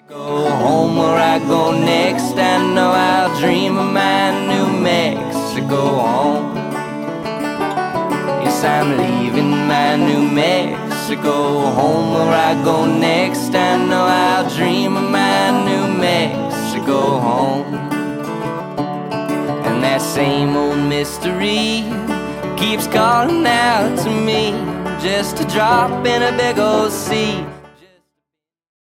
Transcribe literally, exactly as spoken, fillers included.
Go home where I go next. I know I'll dream of my New Mexico home. Yes, I'm leaving my New Mexico home where I go next. I know I'll dream of my New Mexico home. And that same old mystery keeps calling out to me, just a drop in a big old sea.